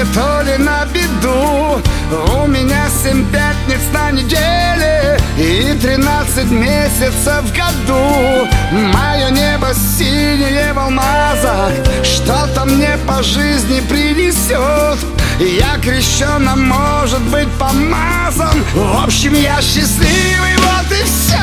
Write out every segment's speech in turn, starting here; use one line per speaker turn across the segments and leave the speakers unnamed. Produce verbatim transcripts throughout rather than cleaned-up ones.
счастье, то ли на беду. У меня семь пятниц на неделе и тринадцать месяцев в году. Мое небо синее в алмазах что-то мне по жизни принесет. Я крещен, а может быть помазан. В общем, я счастливый, вот и все.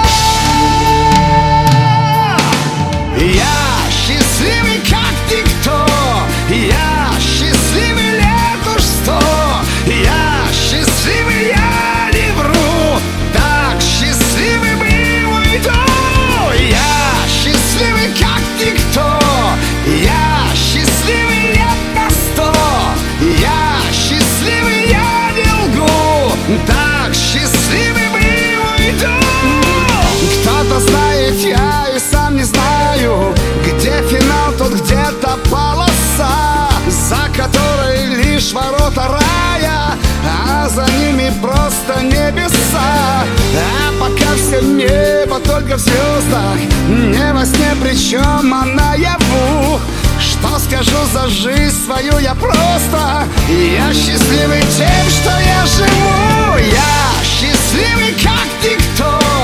Я счастливый, как никто. Я счастливый лет уж сто. Я счастливый, я не вру. Так счастливым и уйду. Я счастливый, как никто. Я счастливый лет на сто. Я счастливый, я не лгу. Так счастливым и уйду. Кто-то знает, я и сам не знаю, где финал, тут где-то полоса, за которой лишь ворота рая, а за ними просто небеса. А пока все небо только в звездах, не во сне, причем а наяву. Что скажу за жизнь свою я просто. Я счастливый тем, что я живу. Я счастливый, как никто.